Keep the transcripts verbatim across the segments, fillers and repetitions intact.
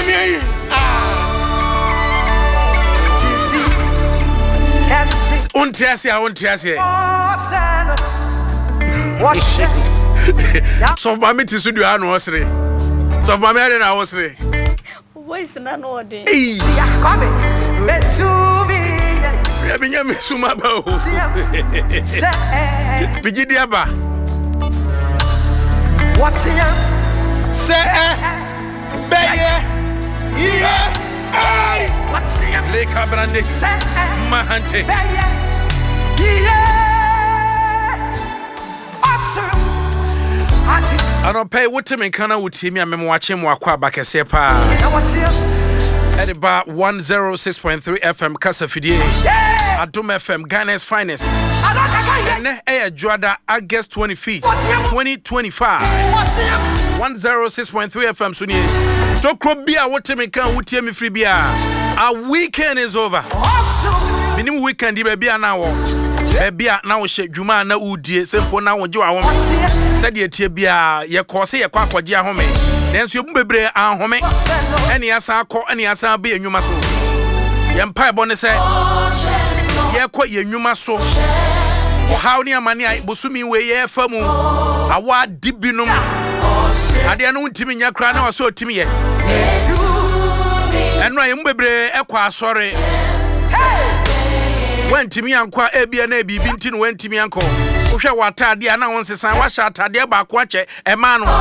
me. Untiasia, untiasia. So, Mammy, to do our nursery. So, Mammy, I was re. Voice and no day. Coming. Let's do me. Yabinya Suma Bow. Pigidiaba. What's in Say, Baye. Yeah. Ay. What's in Lake Abrande. Mahante. I don't pay what to me can I would see me. I'm watching Wakwa Bakasepa. At about one oh six point three F M Casa Fidie. Adum F M Ghana's finest. And Air Juada August twenty-fifth, twenty twenty-five. one oh six point three F M Sunni. Stokro Bia what to me can would me free beer. Our weekend is over. Minimum weekend, baby, now. Baby, now she Juma na Udi, simple now with you. Said ye tibia, ye course, ye quack what ya home. Then you bebre and home. Any asa call any asa be a new muscle. Yempire bonnet said, ye quite your new muscle. How near money I busumi way ye famu. A wad dibinum. I didn't know Timmy ya crown or so Timmy. And I am bebre equa sorry. When Timmy and Qua A B and A B Bintin went Timmy Uncle. Usha wata dia na wonse san wa shata dia ba kwa che e ma no.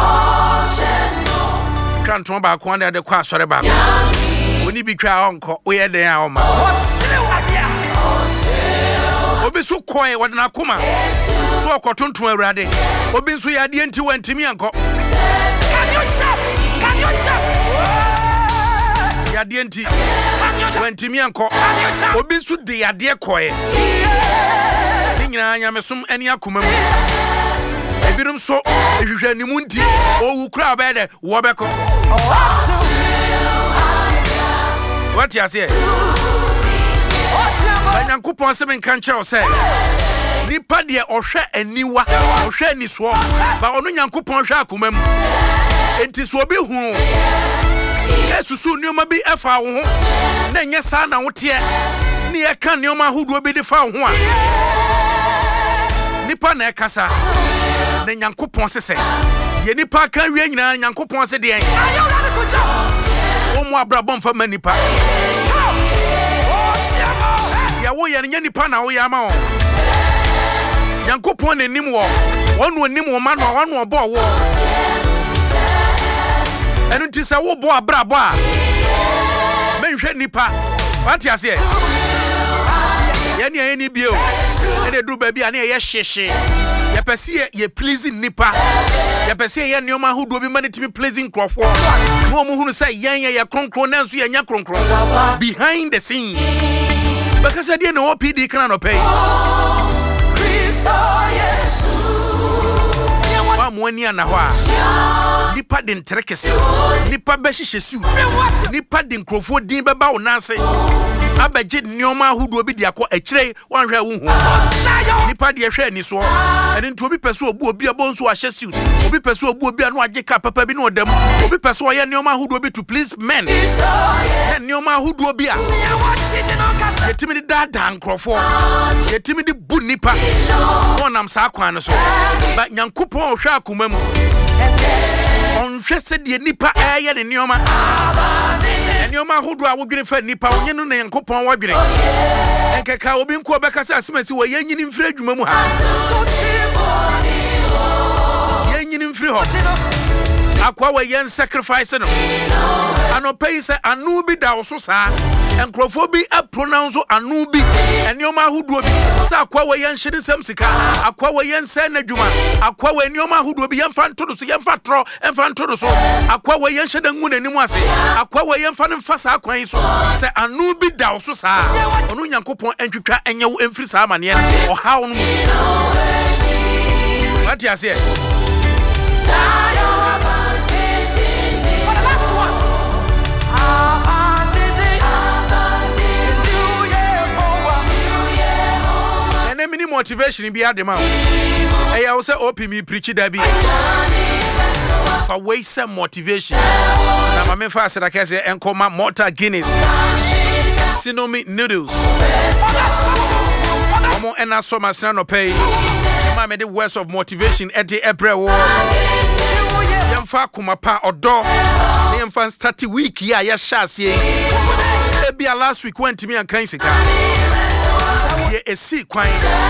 Kanton ba kwa de de kwa sore ba. Oni bi twa onko we ye den a o ma. Obi su koe wode na kuma. So okotonton awurade. Obi nso ya de nti wan Timmy Uncle. Can you chop? Can you chop? Ya de nti wan Timmy Uncle. Obi su de ya de koe. Nyina nyamesum eni akoma mu ebirum so ehwehwe ni munti owu kura ba de wo beko what you say Nyankopon se men kan che say nipa de ohwe aniwa ohwe ani so ba onu Nyankopon hwe akoma mu enti so obi hu esusu nioma bi efa wo ho na nya sa na wote ni e kan nioma hudu obi de fa wo ho a nipa na ekasa na Nyankopon sese ye nipa kan wie nyina Nyankopon se de en o mu abrabon fa manipa ya wo ye nya nipa na wo ya ma o Nyankopon enim wo wonu enim wo ma no wonu obo wo enu ti se wo bo abrabo a menhwe nipa what you say ye ne ye ni bio ene du ba bia na ye hyehye ye pese ye pleasing nipa ye pese ye neoma hudo bi mane timi pleasing crofo no mu hunu say yen ye kronkron na nso ye nya kronkron behind the scenes because I didn't know P D can no pay wa mo ani ana ho a nipa den trekese nipa be hyehye suit nipa den krofo din beba wo na ase abaje neoma hudo bi de akọ akire wanhwe wo hu nipa de hwe ani so ene nto obi pese obu obi abonso ahye suit obi pese obu obi anu age ka papa bi na odam obi pese oye neoma hudo bi to please men neoma hudo bi a yetimi de dada nkrofo yetimi de bu nipa onam sa kwan so ba Nyankopon hwe akoma mu onhwe se de nipa aye ne neoma neoma hudo a wodwene fa nipa onye no na Nyankopon wodwene enkeka obi nko obekasa asemasi wo yanyini mfiri adwuma mu ha yanyini mfiri ho akwa we yen sacrifice no anopai se anu bi da so saa enkrofo bi a pronounce anu bi neoma hudo bi sa akwa we yen hyede sam sika akwa we yen se na adwuma akwa we neoma hudo bi yen fa ntodo so yen fa tro yen fa ntodo so akwa we yen hyede ngu nanim ase akwa we yen fa ne fa saa kwan so se anu bi da so saa onu Nyankopon entwitwa enye wo emfiri saa mane o hawo no what you say mini motivation bi adema e ya wo se opi mi preach da bi fa way some motivation na mame fa asira kese enkoma Malta Guinness Sinomi noodles omo ena so masna no pay ma me the words of motivation e de ebrewo yemfa kuma pa odo yemfa start week ya ya shasie ebia last week went me ankan sika ye esi kwan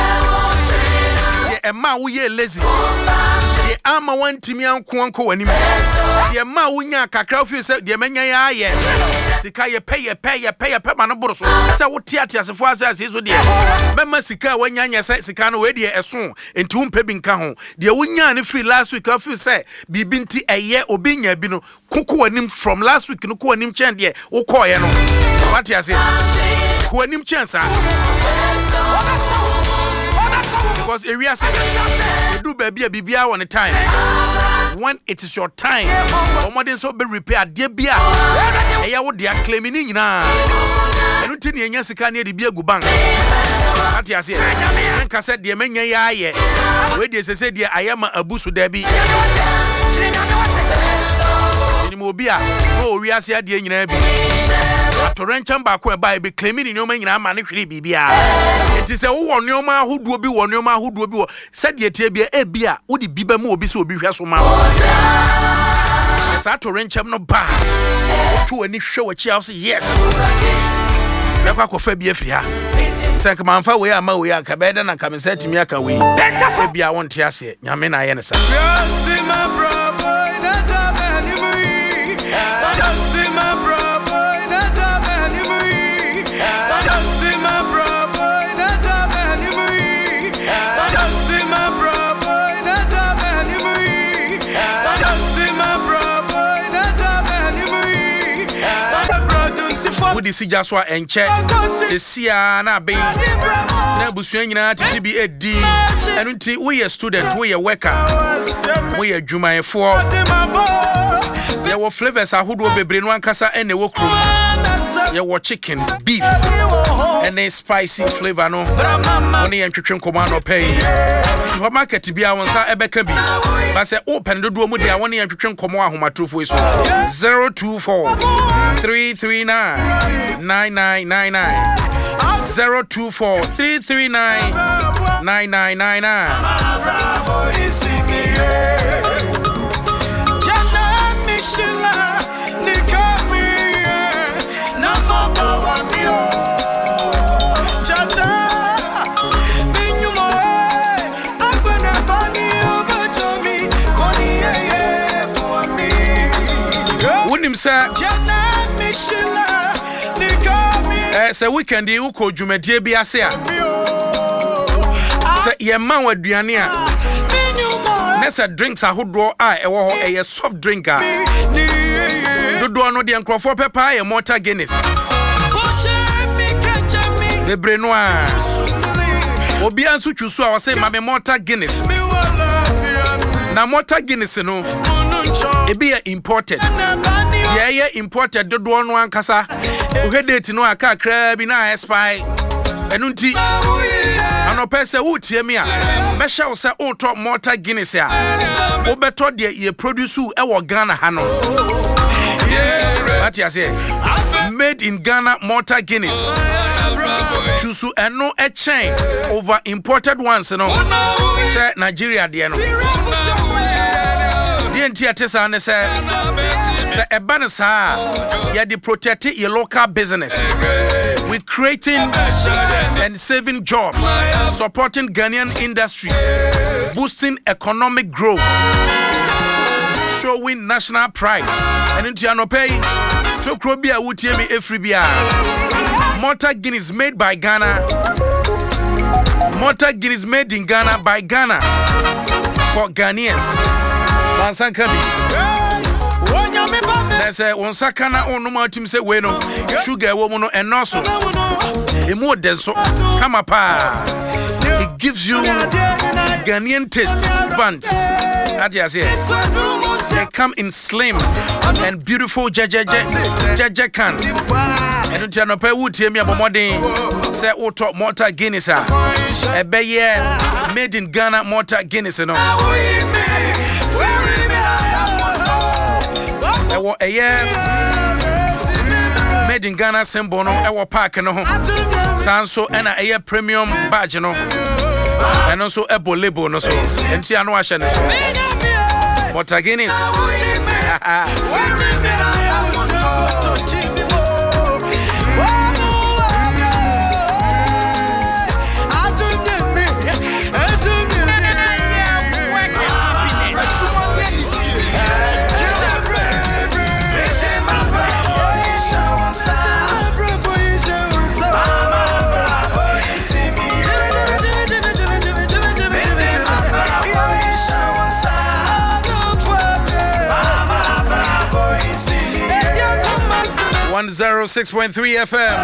ye ema wo ye lazy ye ama wantimi anko anko wanim ye ma wo nya kakra ofi se de menya ya ye sika ye pay ye pay ye pay ye pay ma no boro so se wo tiati asefo asase so de mema sika wanya nya se sika no we de eso enti wo mpa bi nka ho de wo nya ne free last week ofi se bibi nti eye obi nya bi no koko wanim from last week no ko wanim chen de wo ko ye no what you say ko wanim chen sa because area say you do baby bibia one time when it is your time omodin so be repair de bia eya wo de claim ni nyina enu ti ne nya sika ne de bia gu bank ati ase enka se de menya ya aye we de se se de ayama abusu da bi ni mo bia o wi ase ade nyina bi atorencham ba ko e ba e be claiming ni nyoma nyina ma ne hwere bibia enti se wo nyoma ahoduo bi wo nyoma ahoduo bi wo se de tie bia e bia wo di biba ma obi se obi hwe so ma wo sa atorencham no ba to ani hwe wo chi house yes na kwa ko fa bia firi ha se ka manfa we ama we aka be da na ka me se timi aka we e bia won te ase nyame na ye ne sa Wudi si jaswa enche sesia na be na busua nyina titi bi edi enu nti we ye student we ye worker we ye dwumayefo ye wo flavors ahodo bebre no ankasa ene wo krum ye wo chicken beef ene spicy flavor no oni ye ntwetwe nkoma no pay supermarket bia wonsa ebeka bi ba se open dodo mu dia woni ye ntwetwe nkoma ahomatrofo iso zero two four three three nine nine nine nine nine zero two four three three nine nine nine nine nine. Wouldn't say Eh se weekend e uko dwumadie bi ase a se ye man waduane a nessa drinks ahodo a e wo ho e ye soft drink a dodo no de nkrofo pepa e Malta Guinness bebre no a obi ansu twusu a wo se ma me Malta Guinness na Malta Guinness no e be imported yeah yeah imported dodo no ankasa uhedate no aka kra bi na spy enunti anopese wutie me a me hye wo se uto Malta Guinness a wo beto de ye produce e wo Ghana ha no what you say made in Ghana Malta Guinness chusu eno e chain over imported ones no say Nigeria de no the entire tesa ne say say eba sa ya de protect your local business. We creating and saving jobs, supporting Ghanaian industry, boosting economic growth, showing national pride. And into your no pay to Krobia Wutiemi Efribia. Malta Guinness made by Ghana. Malta Guinness made in Ghana by Ghana for Ghanaians. They say one sakana on no matim say we no sugar woman no and also a more denso come up. It gives you Ghanaian taste buns. They come in slim and beautiful jaja jaja cans. And you know pay wood here me abomodin say o top Malta Guinness a be made in Ghana Malta Guinness no. ɛwɔ ɛyɛ made in Ghana symbol no ɛwɔ park no ho sanso ɛna ɛyɛ premium badge no ɛno nso ɛbɔ label no so ɛnti ano ahyɛ ne so Motaginis one oh six point three F M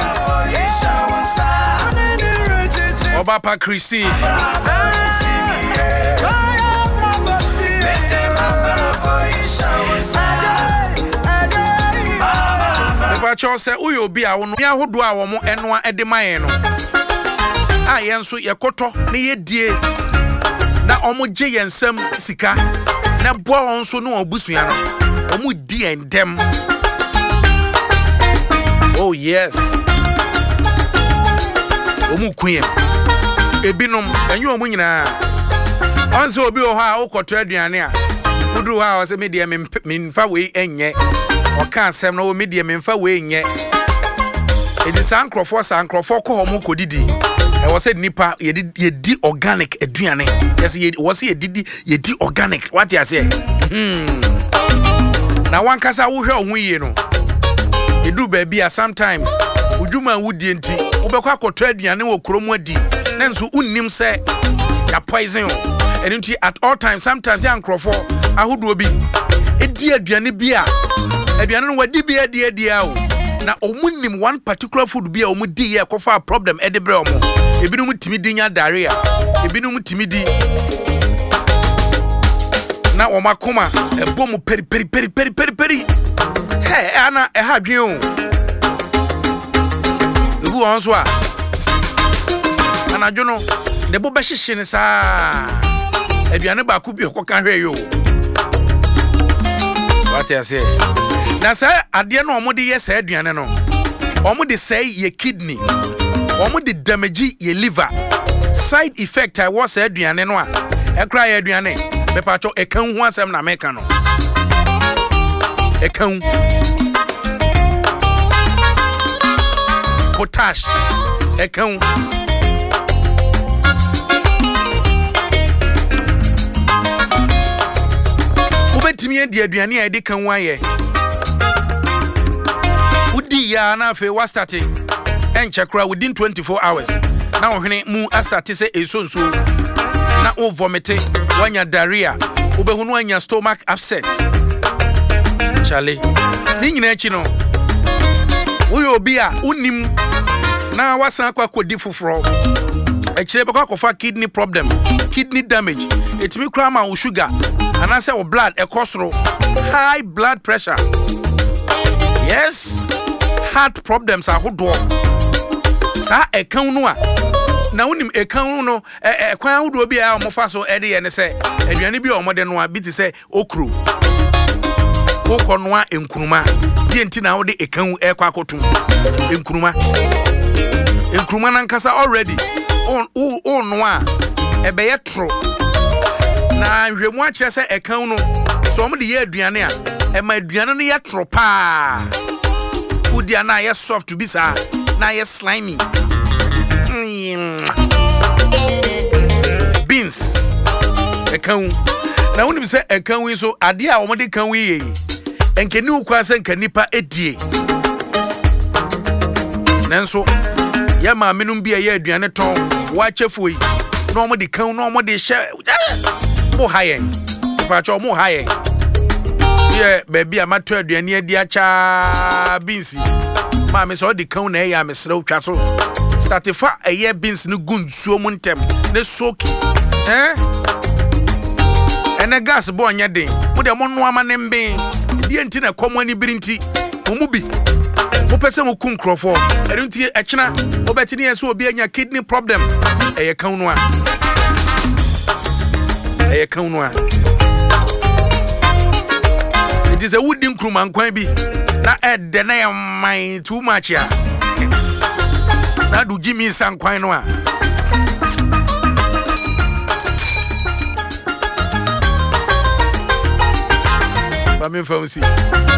Obapa Christy Nepacho say uyo bi a wono ya hodo a wo mo eno ade maye no a yen so yekoto ne yedie na omo gye yensam sika na boa won so no obusua no omo di endem. Oh yes. Omu kuye. Ebinom enyu omu nyina. Onse obi o ha ukoto aduane a. Udu ha o se me de me mfa we enye. Oka asem no me de me mfa we enye. Edi sankrofo sankrofo ko homu kodidi. E wo se nipa ye di organic aduane. Yes ye wo se ye di ye di organic. What you say? Hmm. Na wan kasa wo hwe ohun yie no. Edu baby a sometimes udwuma wudi enti ubekwa akoto aduane wo kromu adi na nso unnim se ya poison enti at all times sometimes ya nkrofo ahodo bi edi aduane bi a aduane no wadi bi adi adi a o na omunnim one particular food bi a omudi ye kofa problem ede bre omo ebinum timi di nya diarrhea ebinum timi di na omakoma ebomu peri peri peri peri peri peri. Hey, Anna, I have you. Who owns what? And I don't know. The Bobashin is ah. If you are never could be a cock and hear you. What I say? Now, sir, I didn't know what the said, Diana. Almost say your kidney, almost the damage your liver. Side effect, I was said, Diana. I cry, Adriane. Pepacho, a can once I'm not making. Account potash account ubetimi edi aduane a edi kan waye udi ya na fe wa starting enchekra within twenty-four hours na ohwene mu astart se esonso na o vomit wanya diarrhea ubehunu anya stomach upset. Charlie, Nina Chino. We will be a unim now. What's a quack with different from a chebaka of a kidney problem, kidney damage. It's me crama or sugar, and I say blood, a costro, high blood pressure. Yes, heart problems are who Sa a counua. Now, when a couno, a crown will be our mofaso Eddie and say, and you be on modern one bit to say, oh, crew. Okonwa enkruma di enti na wode ekan ekwakotu enkruma enkruma na nkasa already on on no a ebe yetro na hwemu a kire se ekan no so mo de ye aduane a e ma aduane no yetro pa udi ana ye soft to be sa na ye slimy beans ekan na woni be se ekan wi so ade a wo de kan wi ye enkeni ukwa se nkanipa edie nanso ya ma menum bia ya aduane ton wa chefo yi no mo de kan no mo de hye mo hayen pa cho mo hayen ye baby amato aduane adi acha binsi ma me so de kan na ya mesre utwa so startifa eye beans no gunsuo mu ntem ne soki eh ene gas bo nya den mo de mo no ama ne mbe die nti na komani birinti mo bi mo pese mo kun krofo ere nti e kina obeti ne so obi anya kidney problem eye kan no a eye kan no a it is a wooden crewman kwan bi na ed de na mind too much ya na do Jimmy san kwan no a ba me fa si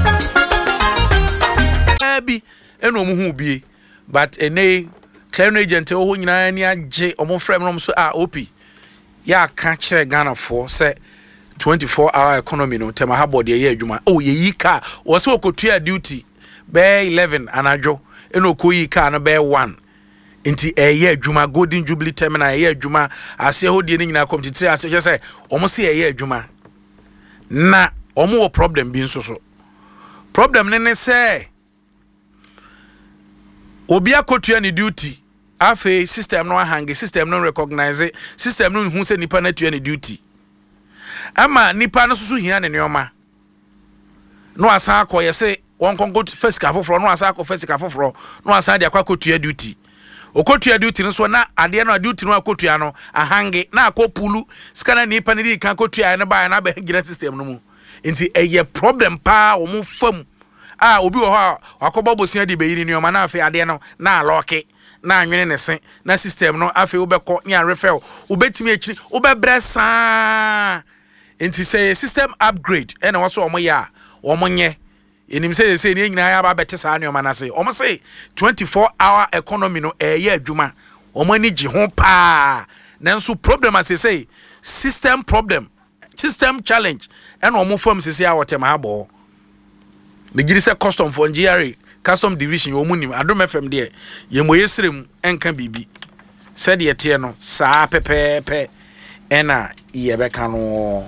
abi eno mo hu bie but ene clearing agent ho nyina ni age omo frem no so a op ya ka kire Ghana for say twenty-four hour economy no tema ha body ye adwuma oh ye yi car wo se okotua duty be eleven anajo eno ko yi car no be one nti eye adwuma Golden Jubilee terminal eye adwuma ase ho die ni nyina community ase je say omo se eye adwuma na omo wo problem bi nso so problem ne ne say obi akotua ni duty afi system no hangi system no recognize system no hu se nipa na tua ni duty ama nipa no susu hia ne neoma no asa akoye se won konko first ka foforo no asa akọ first ka foforo no asa de akwa kotua duty okotua duty no so na ade no duty no akotua no ahangi na akopulu skana nipa ne di kan kotua ne ba na ba gira system no mu nti eye problem pa o mu fam ah obi wo ha akobo bosia di be yiri neoma na afi ade no na aloke na anwene ne sen na system no afi wo be ko ni refer wo betimi akiri wo be bresa nti say system upgrade ena waso omo ya omo nye enim say say ni nyina ya ba bete sa neoma na say omo say twenty-four hour economy no eye adwuma omo ni gi ho pa nanso problem as say system problem system challenge ena omo form say say awotem abo me giri say custom for G R A custom division omo nim Adom F M de ye moyesrem enka bibi said ye tie no saa pepepe ena ye beka no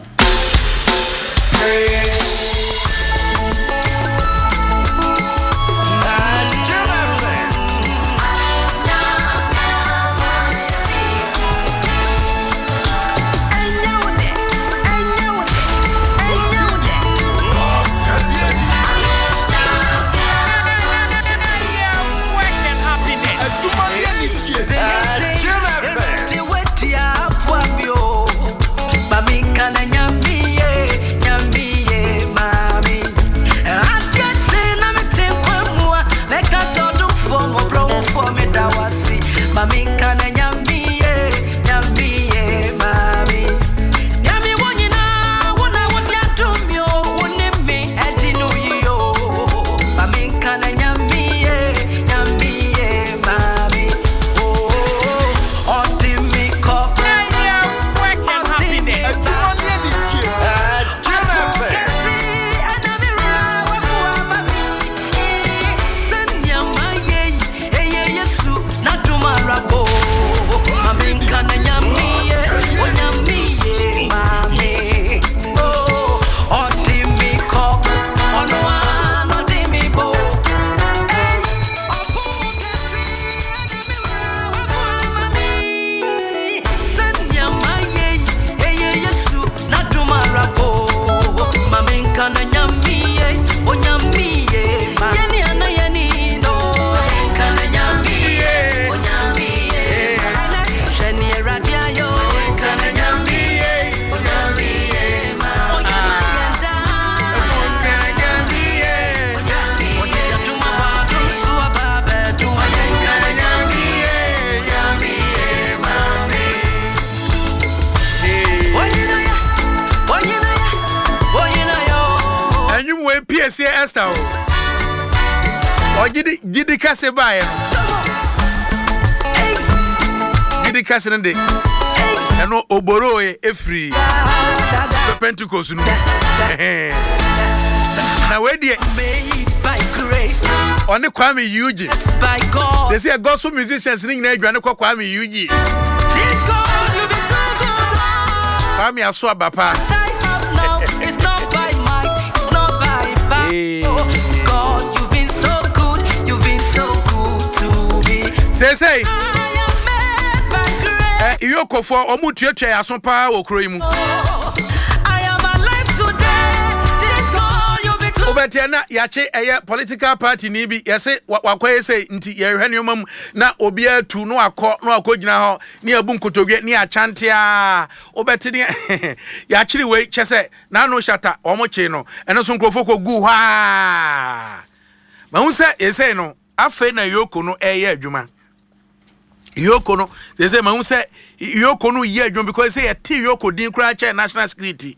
Esther o gidi gidi kase bae gidi kase nde eno oboro e efri Pentecost no na we die by grace on Kwame Yuji by God they say gospel musicians ning na adwane kwa Kwame Yuji Kwame aso abapa it's not by might it's not by power oh, God you've been so good you've been so good to me say say eh iyoko fo omutuatua aso pa okoro imu but na yache eye political party ni bi yese wakoye say nti ye hwe neomam na obi atu no akọ no akogina ho ne abu nkotodwe ne achante a obeti ne ya chiri we chese na no shata omoche no eno so nkrofo ko gu ha ma hu se yese no afa na yoko no eye adwuma yoko no yese ma hu se yoko no ye adwuma because say ye ti yoko din kura che national security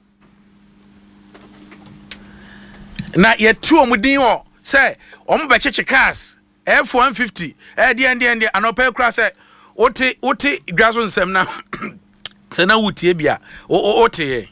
na ye tu omudin ho say ombecheche cars F one fifty eh de de de anopa kura say wote wote dwaso nsem na se na wutie bia wote ye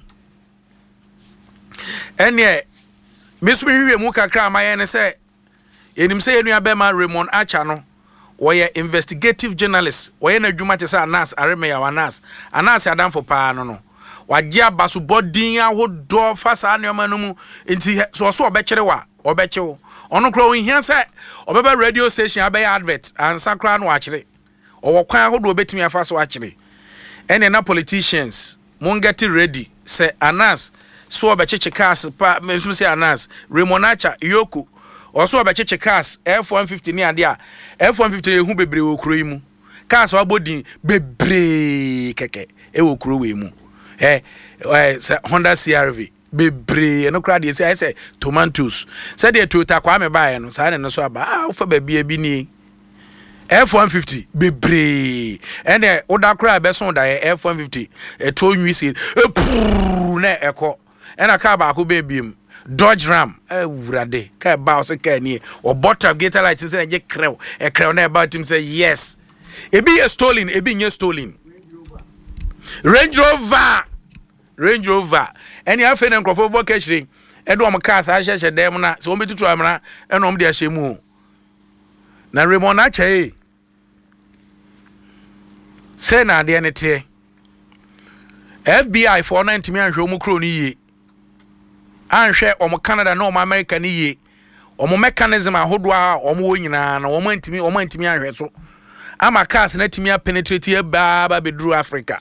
ene mesumi hwie mu kakra amaye ne say enim say enu abema Raymond Acha no woye investigative journalist woye na dwuma te say Anas Aremeya Anas Anas adam for pa no no wajia basu bodin ahodo fasa anema no mu enti so so obekere wa obekewo ono kro ohia se obeba radio station abe advert ansa kra no akire owo kwan ahodo obetimi afa so akire ene na politicians mon get ready say Anas so obecheche cars pa mesum say Anas Raymond Acha Yoko oso obecheche cars F one fifty ni ade a F one fifty ehu bebre wo kro yi mu cars wa bodin bebre keke e wo kro we mu eh Honda C R V bebre no crowd say I say tomatoes say the Toyota kwa me buy no say no so aba ah ufa ba bia bi ni F one fifty bebre and eh oda crowd be so da F one fifty e to nwi say e na eko and aka ba ko be biem Dodge Ram eh wurade ka ba so ka ni o bottom gator light say je crew e crew na about him say yes e be stolen e be nye stolen Range Rover Range Rover any afen enkrofo bo kachiri edo om cars a hyehye dem na se ombetutu amra eno om de ahyemu na Raymond Acha e se na de ne te F B I for ninety me anhwe om kro ni ye anhwe om Canada na om America ni ye om mechanism ahodo a om wo nyina na om antimi om antimi anhwe so ama cars na timi penetrate e ba ba bedru Africa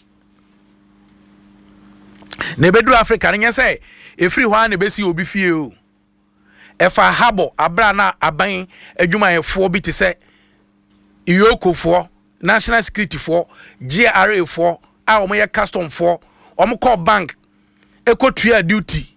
ne bedu Africa nya say efri hwa na besi obi fie o efa habo abra na aban adwumayefo bi te say iyokofo national security for G R A for a omo ye custom for omo call bank ekotua duty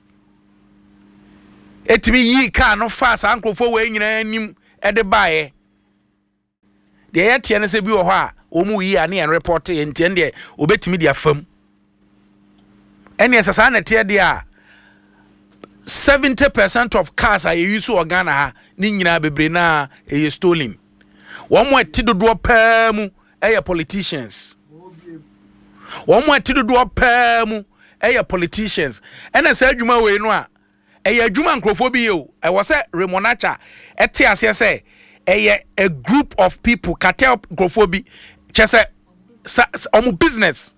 etimi yi car no fast ankrofo we nyina anim e de bae de ye tie ne se bi wo ho a omu yi ane en report enti de obetimi dia fam any sasa na tie dia seventy percent of cars are used to Ghana ha ni nyina bebre na e stolen one more tidodo pa mu e politicians one more tidodo pa mu e politicians ena sa adwuma we no a e adwuma nkrofo bi o e wo se Raymond Acha e te ase se e a group of people cartel nkrofo bi chese omu business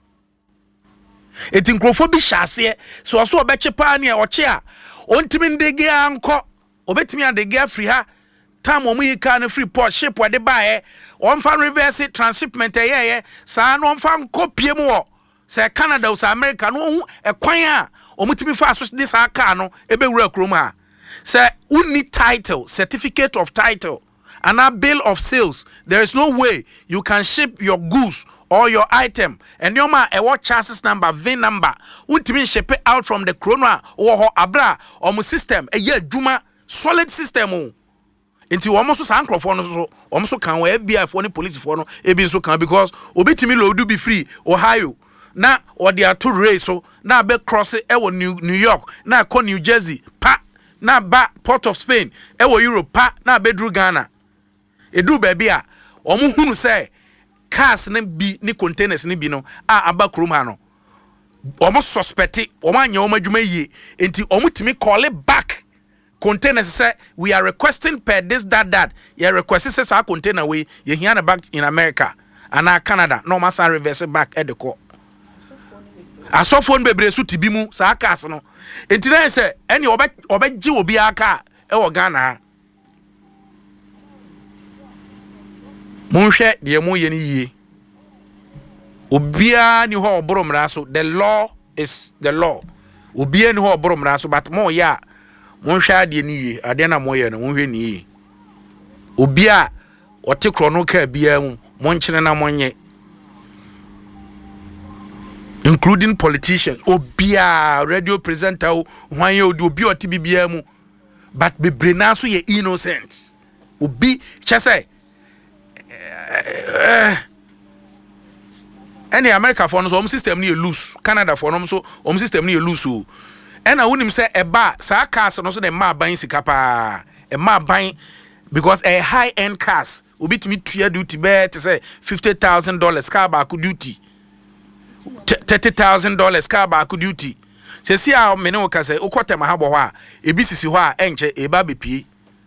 eti nkrofo bi hyase so so obeche pa ne oche a ontimi ndege anko obetimi andege afri ha tam omu yika na free port ship we de bae onfa reverse transshipment eyeye sa no onfa nkopie mu wo se Canada o America no hu ekwan a omutimi fa so de sa aka no ebe wura krom ha se uni title certificate of title and a bill of sales there is no way you can ship your goods or your item and your ma a what chassis number V I N number ultimate ship it out from the corona or abra or mu system a year duma solid system into almost so microphone so almost can F B I for any police for no e be so can because obetimi load do be free Ohio na or there two race so na be cross e wo New York na ko New Jersey pa na ba Port of Spain e wo Europe pa na be dru Ghana e du baby a omo hunu say cars na bi ni containers ni bi no a aba krom ha no omo suspect omo anya omo adwuma yie enti omo timi call it back containers say we are requesting per this that that you request say our container we you hear na back in America and na Canada no ma san reverse back at the court aso phone bebre su tibi mu sa cars no enti na say any obe obeji obi aka e wo Ghana Munhwe de mu ye ni yie obia ni ho oboromra so the law is the law obia ni ho oboromra so but mo ya monhwa ade ni yi ade na moye no monhwe ni yi obi a ote krono ka bia mu monkyene na monye including politicians obia radio presenter hwan ye odi obi ote bibia mu but bebre na so ye innocent obi chese any America for no so system ni loose Canada for no so om system ni loose o ena wonim say eba sa cars no so dem ma ban sika pa e ma ban because a high end cars obi timi tua duty be to say fifty thousand dollars car ba ku duty thirty thousand dollars car ba ku duty se si a me ne o ka say ukotem ha bo ho a ebi sisi ho a enche e ba be pie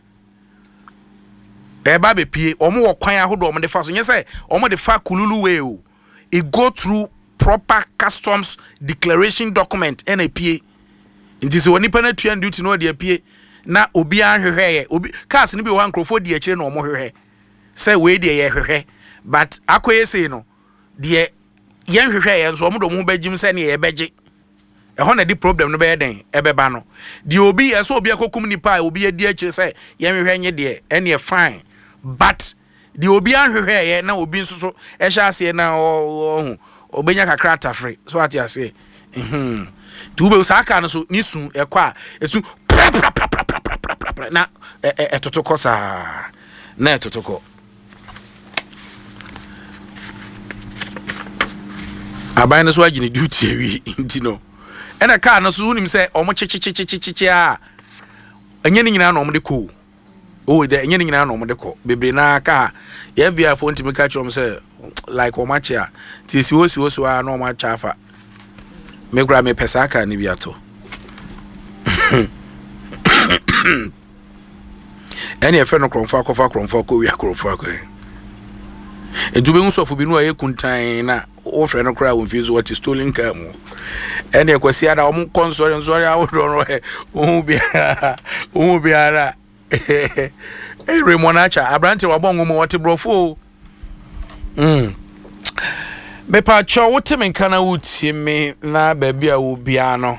e ba be pie omo wo kwan ahodo omo de fa so nye say omo de fa kululu we o it go through proper customs declaration document N A P A nti se woni pana tua duty no de apie na obi ahwehwe obi cars ni bi wa nkrofo di akire na omo hwehwe say we de ye hwehwe but akoye say no de yen hwehwe ye so omo do mo bagim say na ye beje e ho na di problem no be den e beba no de obi e so obi akokum ni pa obi adi akire say yen hwehwe nye de ene e fine but the obi ahwehwe ye na obi nso so e hya ase na o obenya kakra tafre so ati ase mhm tu be usaka no so ni sun e kwa esu na e totoko sa na totoko abai no so agini duty ewi nti no ena car no so unim say omo chichichichichichi a enye ni nyina na omo de ko oh the enye ni nyina na omo de ko bebre na car ye bia fo ntimi ka chom say like o match a ti si osi osi a no match afa me gra me pesa aka ni biato eni e fe no kronfo akofa kronfo ko wi akrofo akoe edube nsofu bi no aye kuntan na o fe no kra won fi zo what is stolen car mu eni e kwasi ada o mu konsori nzori a wodo no he o bi o bi ara eh remonacha abrante wabongo mo wote brofo mm me pa cho wote men kana wuti me na ba bia wo bia no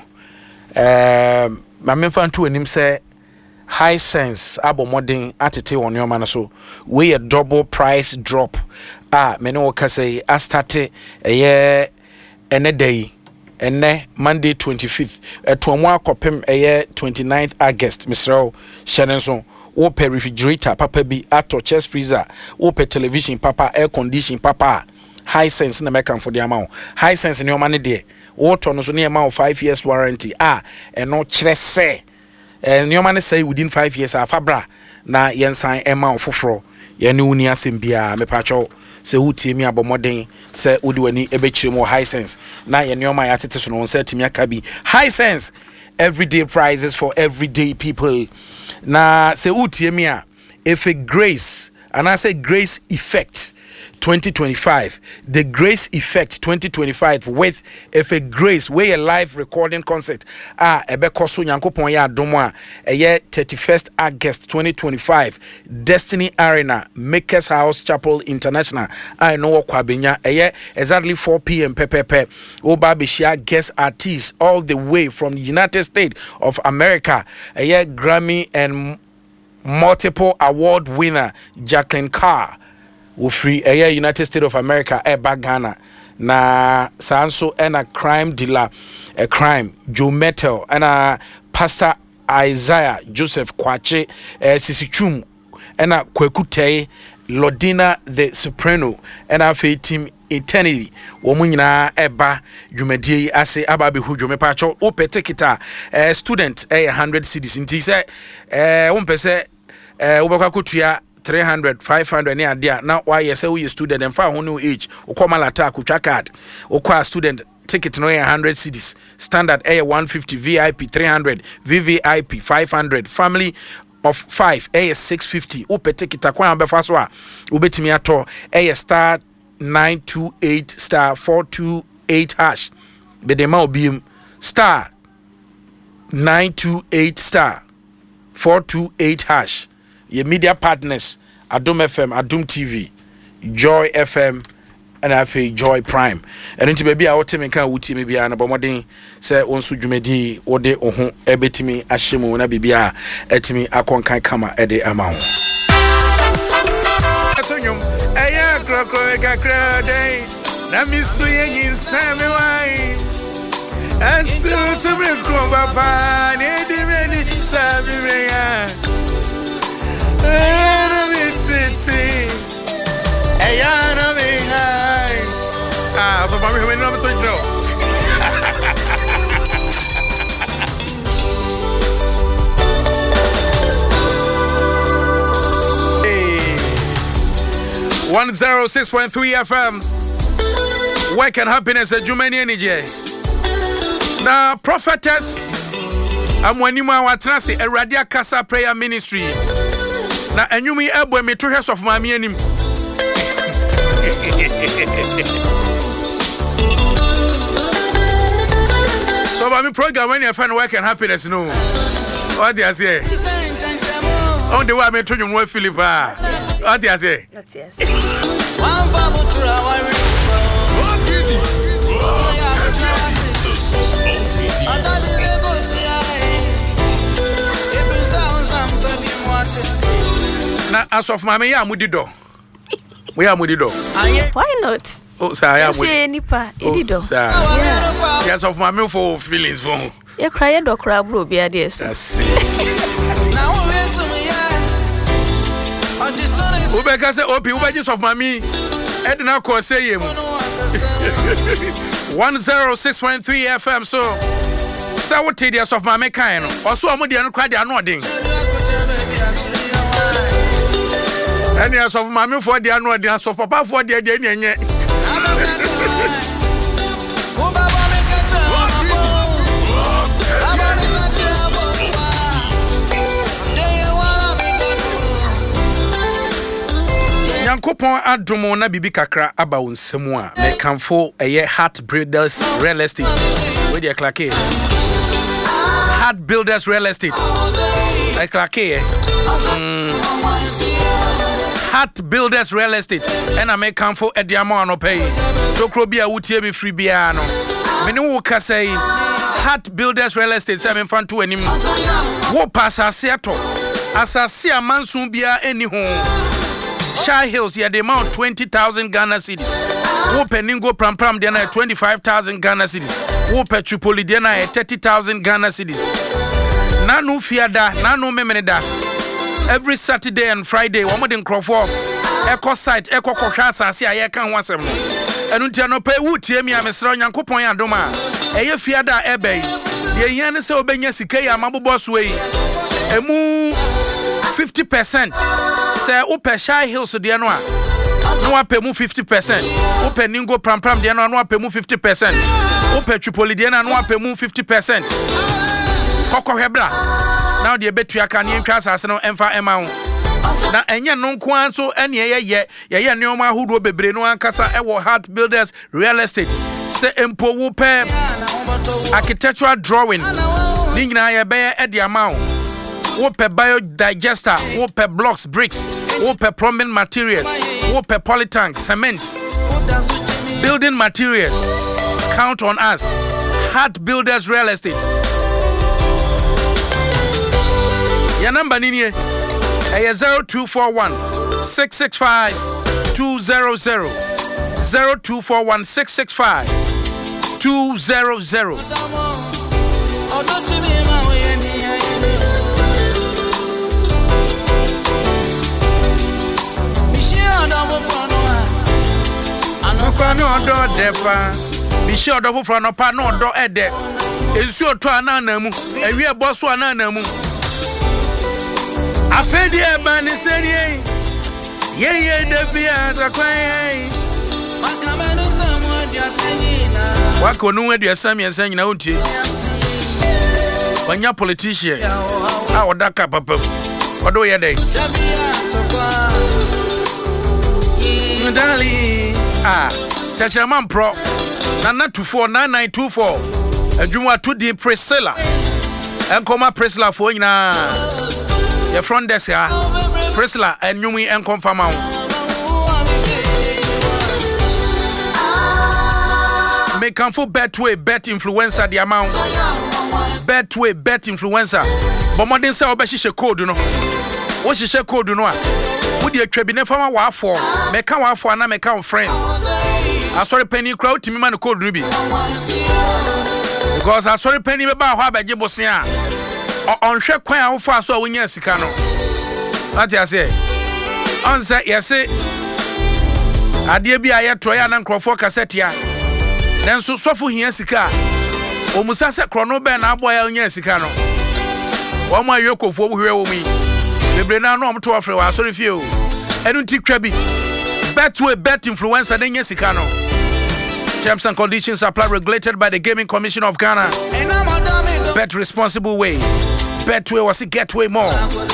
eh ma me fa nto anim se high sense abomodin atete won yo man so we a double price drop ah me no ka say a start eh ene day ene Monday twenty-fifth etomo akopem eh twenty-ninth August misro shenenso wo per refrigerator papa bi ato chest freezer wo per television papa air condition papa high sense na make am for the amount high sense ne o mane de wo to no so ne amount five years warranty ah eno kire se eh ne o mane say within five years afabra na yensan amount foforo ye ne uni asem bia me pa cho se wutie mi abomoden se wodi wani ebekire mo high sense na ye ne o ma ya tete so no se timi aka bi high sense everyday prices for everyday people na se wutie mi a if a grace and I say grace effect twenty twenty-five the grace effect twenty twenty-five with if a grace where a live recording concert ah ebe koso nyankopon ya adomo a eye thirty-first August twenty twenty-five Destiny Arena Makers House Chapel International I know kwa benya eye exactly four p m pepepe oba beshia guest artists all the way from the United States of America eye Grammy and multiple award winner Jacqueline Carr wo free eh United States of America eh back Ghana na sanso and a crime dealer a crime Joe Metal and a Pastor Isaiah Joseph Kwache eh Sisichum and a Kwekutei Lodina the Soprano and a fe team Eternity wo munyina eba dwumadie ase ababe hu dwome pacho o petekita eh student eh one hundred cedis nti se eh wo mpese eh wo bekwa kotua three hundred five hundred ne adia na why you say we student and fa hono age ukoma attack utwa card ukwa student ticket no one hundred cedis standard a one fifty V I P three hundred V V I P five hundred family of five a six fifty upe ticket akwa abefa so a ubetimi ato a star nine two eight star four two eight hash bedema obiem star nine two eight star four two eight hash your media partners Adum F M, Adum T V, Joy F M, and I feel Joy Prime. And into baby, I will tell me can we team be an abomodin say on Sujumedi or de ohun ebetimi ashimu na bibia etimi akon kan kama ede amount. Atonyum eya kroko kakra day na misu yin same wai and so so bring papa ne di meni sabi reya era mititi eya na me hai ah so mami me no me to jo one oh six point three F M. Work and happiness at Jumani Energy. Now, prophetess, I'm when you are trans a Radia Casa Prayer Ministry. Now, and you me able me to hears of my meaning. So, I'm program when you find work and happiness. No, what do you say? On the way, I met you more Philippa. What do you say? Not yes. Now, as of my ya mudido. We are mudido. Why not? Oh, sir, I am with Nipa. Oh, sir. Yes, of my me for feelings for. You cry a dog crab, bro, be a dear. That's Ubeka say opi ubajis of mami edna ko say yemu one oh six point three F M so say what tedious of mami kan no oso omo de no kwa de ano odin any as of mami for de ano odin so papa for de de enye Yankopon adomo na bibi kakra aba wonsemu a me kanfo eye Heart Builders Real Estate we dey clake Heart Builders Real Estate I clake Heart Builders Real Estate and I me kanfo e dey ama no pay so kro bia wutie me free bia no me ne wo ka say Heart Builders Real Estate say me fanto anim wo pasase ato asase amansun bia eni ho Chai Hills, yeah, the amount twenty thousand Ghana cedis. Wo Peningo Pram Pram, they are twenty-five thousand Ghana cedis. Wo Tripoli, they are thirty thousand Ghana cedis. Nanu Fiada, Nanu Memeneda. Every Saturday and Friday, one more than Crawford. Echo site, Echo Koshasa, see, I can't want some. And until no pay wood, Tiemi, I'm a strong young Kupoya Doma. Eye Fiada Ebe. The Yana so Benya Sikaya, Mabu Boss Way. Emu fifty percent. Say Upe Chai Hills so dear no no pay mu fifty percent. Upe Ningo Pram Pram dear no no pay mu fifty percent. Upe Tripoli dear no pay mu fifty percent. Koko Hebra. Now the betu ya kan yen class as no emfa ema ho. Na enye no nko anso ene ye ye ye ye neoma hudo bebre no ankasa e wo Heart Builders Real Estate. Say empo wo pe architectural drawing. Ni nyina ye be e de ama ho. Wope biodigester, wope blocks, bricks, wope plumbing materials, wope polytank, cement, building materials. Count on us. Heart Builders Real Estate. Your number nini is zero two four one six six five two zero zero zero two four one six six five two zero zero. No do defa bi she odo foforo no pa no do ede ensu oto anana mu ewie boso anana mu afedi e ba ni serie ye ye devia takwan makamenu samu aduasanyina wako nu aduasami ansanyina ontie wanya politician a odaka papa odo ye dey Dali ah Chachaman Pro Nana two four nine nine two four Adwuma to di Priscilla Enkoma Priscilla for nyina your front desk ya Priscilla and you me en confirm Make come for Betway bet influencer the amount. Betway bet influencer. But more than say obeshishe code no. What she share code no. Would you trebi ne fama wa for? Make come wa for na make come friends. I sorry penny crowd to me man code no be. Because I sorry penny be ba ho abeje bosia. On hwe kwan a wo fa so a wonya sika no. What you say? On say yes say ade bi aye troya na nkrofo cassette ya. Nenso sofo hia sika. Omusa se krono be na aboya wonya sika no. Wo ma yekofo wo hwe wo mi. Bebre na no omto ofre wa sorry fie o. Enu ti twa bi. Betway bet influencer den nya sika no. Terms and conditions apply, regulated by the Gaming Commission of Ghana. Bet responsible way. Betway was a getway more.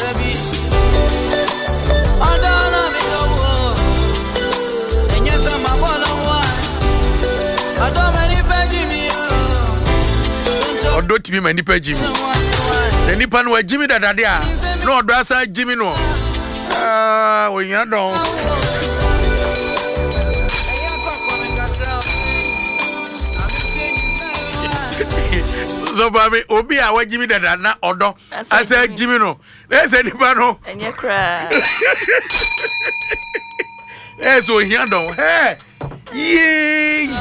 Odo timi mani pa Jimmy. The nipa no Jimmy da da dia. No odo asa Jimmy no. Ah, we yan don. So baby, obi a wa Jimmy da da na odo asa Jimmy no. Na say nipa no. Enye kra. Eh so yan don. Hey. Yee.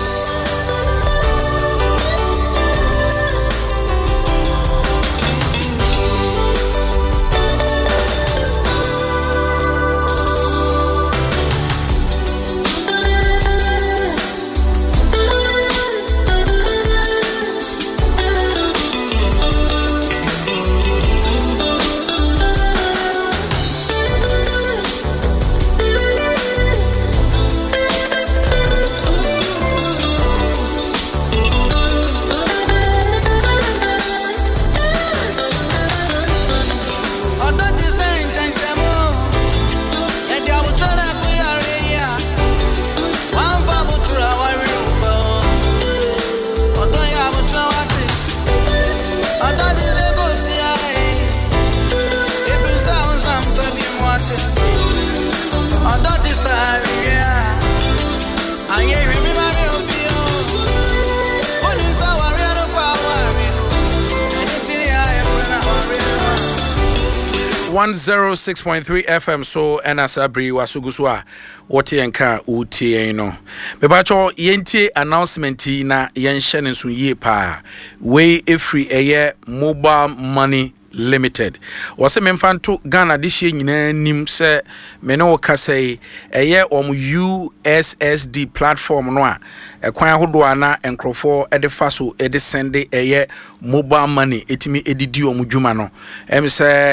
one oh six point three F M so enasabri wasuguswa wote enka utie no bebacho yentie announcement na yenhye ne so yie pa we every eye mobile money limited wose memfanto Ghana dihye nyina nim se me ne wokasai eye om U S S D platform no a ekwan hodo ana enkrofo edefa so ede sende eye mobile money etimi edidi om dwuma no em se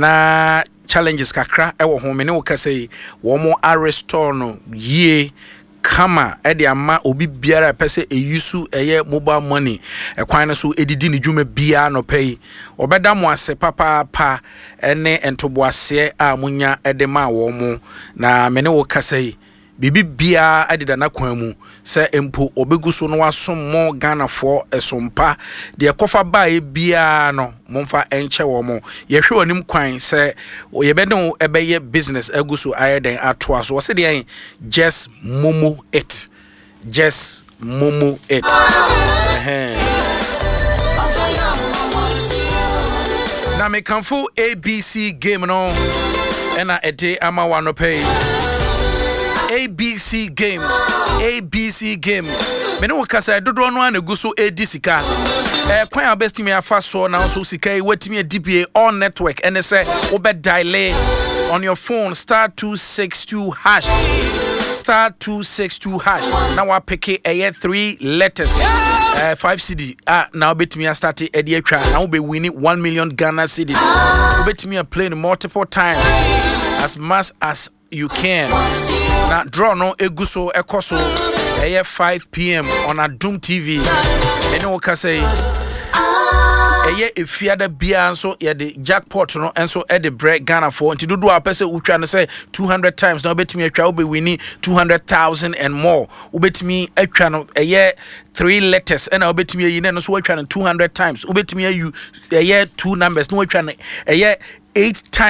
na challenges kakra ewo ho me ne wokasai wo mo restore no ye kama edi ama obi biara pese eyusu eye mobile money ekwan so edidi ne dwuma bia no pay obeda mo ase papa pa ene entoboase a munya edema wo mo na mene wo kasai bibi bia adida na kwan mu se empo obeguso no wasom mo Ghana for esompa de kofa ba e bia no momfa enche wo mo ye hwe onim kwan se ye bedon ebeye business aguso ayeden atoa so se de just momo it just momo it eh na me kanfo A B C game no ena ede ama wano pay A B C game A B C game me no kasa dodo no ana guso edi sika eh kwan abestimi afa so na so sika e watimi D P A on network and say obe dial on your phone star two six two hash star two six two hash now wa pick a three letters uh, five C D ah now betimi start e dey atwa now be winning one million Ghana cedis betimi play multiple times as much as you can. Now draw no eguso ekoso eye five P M on Adum T V. Ene wo ka say eye efiada bia nso ye the jackpot no enso e the break Ghana for nti dodo a pese utwa no say two hundred times now betimi atwa wo be winning two hundred thousand and more. Wo betimi atwa no eye three letters and obetimi ayi na no so atwa no two hundred times. Wo betimi ayu eye two numbers no atwa no eye eight times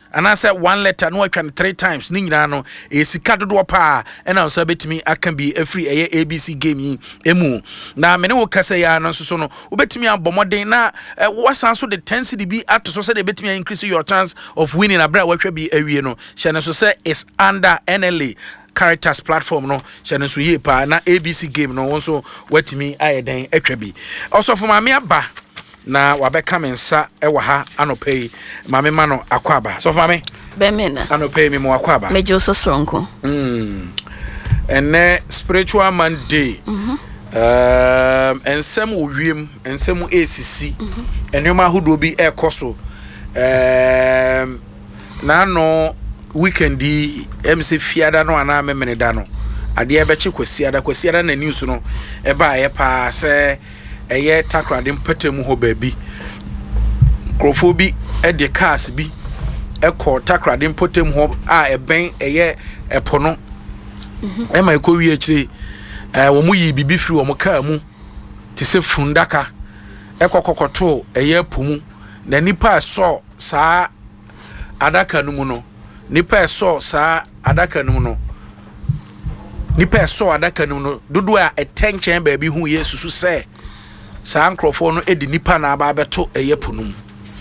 and I said one letter no atwa three times ni nyina no e sika dodo pa e na so betimi aka bi every A B C game emu na me ne wo kasa ya no so no wo betimi abomoden na wasan so the ten C D B ato so say they betimi increase your chance of winning abra watwa bi awie no she no so say is under N L A Caritas platform no she no so ye pa na A B C game no won so watimi ayeden atwa bi also for ma me aba na wabeka mensa ewa ha anopei mame ma no akwaba so mame be me na anopei me mo akwaba me jo so stronko mm ene spiritual man day mhm um ensem owiem ensem acc enema hudo bi ekoso um na no weekend em se fiada no ana memene da no ade e be che kwasiada kwasiada na news no e ba ye pa se eye takrade mpetemu ho baabi krofobi e de cars bi e ko takrade mpetemu ho a eben eye epono mhm e mai ko wi akire eh wo mu yi bibi firi wo mu kaa mu ti se fundaka e kokokoto eye pomu na nipa so saa adaka no mu no nipa so saa adaka no mu no nipa so adaka no mu no dodo a etenchen baabi hu yesusu se saa nkrofo no edi nipa na aba beto eyepunum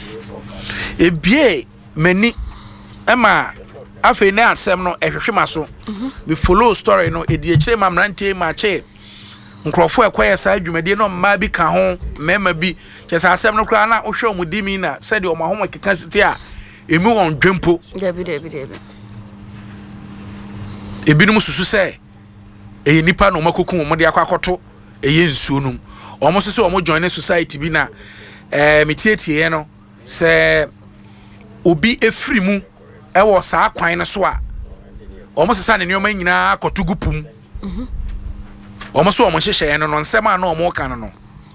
ebie mani ema afi na asem no ehwehwe so we follow story no edi ekire mamrante ma che nkrofo ekoye saa adwumade no mma bi ka ho mema bi che saa asem no kra na ohwe omudimi na said o mahoma keka siti a emi won dwempo debi debi debi ebinum susu se eyi nipa no makokun mo de akwakoto eye nsuo num omo so se omo join society bi na eh metietie no se obi efiri mu e wo saa kwan no so a omo se sa ne nyoma nyina akotugu pum mhm omo so omo hyehye no no nsem a na omo ka no no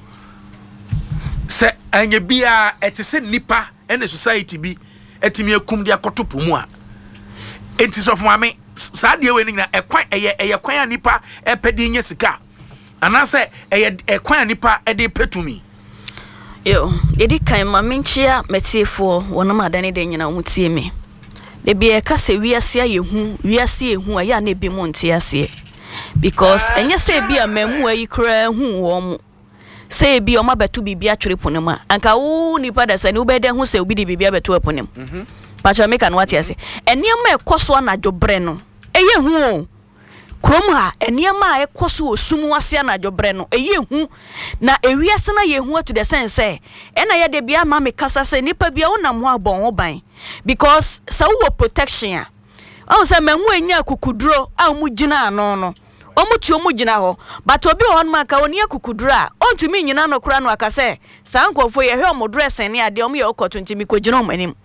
se anya bia etese nipa ene society bi etimi akum dia akoto pum a enti of mame saa de we nyina ekwan eye eye kwan a nipa epedi nya sika anase eye ekwan nipa ede petumi yo dedi kan ma menchia metiefo wonam adane de nyina omutie me de bia ka se wiase ayehu wiase ehu aya na ebi mo ntie ase because enye se bia mamu ayi kra hu wo mu se bia o mabetu bibia twere ponem a anka wo nipa da sane wo bede hu se obi di bibia betu ponem mhm pacha make an what ase eniam ekoso na dwobre no eye hu krom ha eniema ekoso osumu ase na dwobre no eye hu na ewiase na ye hu to the sense eh ena ye de bia ma me kasa se nipa bia wonam ho abon ho ban because sa wo protection a o se manwu enya kukuduro a mu gina ano no omu ti omu gina ho but obi won ma ka oni akukuduro a ontumi nyina no kura no aka se sa nkofo ye hwe omo dress ne ade omo ye okoto ntimi ko gina omanim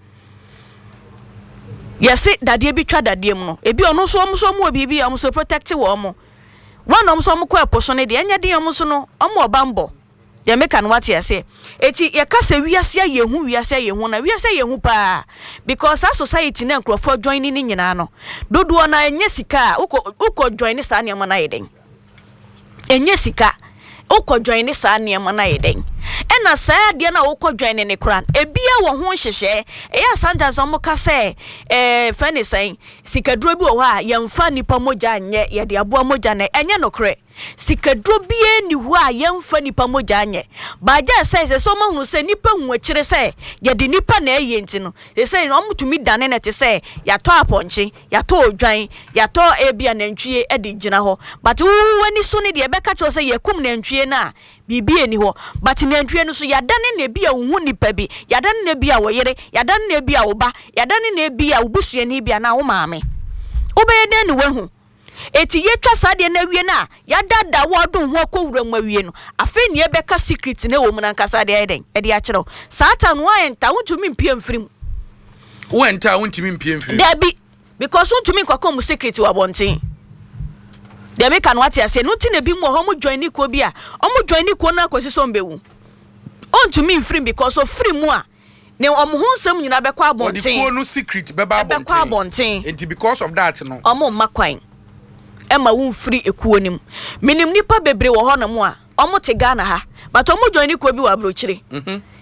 yesi dadie bi twa dadie mu no ebi ono so omo so omo bibi omo so protect wo omo one omo so omo kwa poso ne de enya de omo so no omo obambo de make an what yesi eti ye ka se wiase ye hu wiase ye hu na wiase ye hu pa because our society na nkrofo join ni nyina no dodo na enye sika uko uko join sa ne na yeden enye sika uko join sa ne na yeden ena saa de na uko join ne kran ebia wo ho hyehye e ya santa so mo ka se eh fani san sikaduro bi wo ha ye mfa nipa moja anye ye de aboa moja na enye nokre sikaduro bie ni hu a ye mfa nipa moja anye ba ja sai se so mahunu se nipa hu akire se ye de nipa na eye nti no se se no mutumi dane na te se ya to aponche ya to odwan ya to ebia nantwie e de gina ho but wani so ne de be ka cho se ye kum nantwie na bibie ni ho but nantwie no so ya dane na bia hu nipa bi ya dane na bia wo yere ya dane na bia wo ba ya dane na bia wo busue ni bia na wo maame obeyede ni wehu eti yetwa sade na wie na ya dada wodun ho akowura mu awie no afi ne ebeka secret na wo mu na nkasa de eden e de akyerew satan wo enta wontumi mpie mfirim wo enta wontumi mpie mfirim dabi because wontumi kwakọ mu secret wa bonten de make an what ya say no ti na bi mu ho mu join ni ko bi a o mu join ni ko na akwasi so mbewu ontumi mfirim because of free mu a ne omo ho nsem nyina be kwa bonten odi ko no secret be ba bonten be kwa bonten enti because of that no omo makwan ema won free ekuo nim minim nipa bebre wo ho na mo a omo te Ghana ha but omo join ko bi wa brochire mhm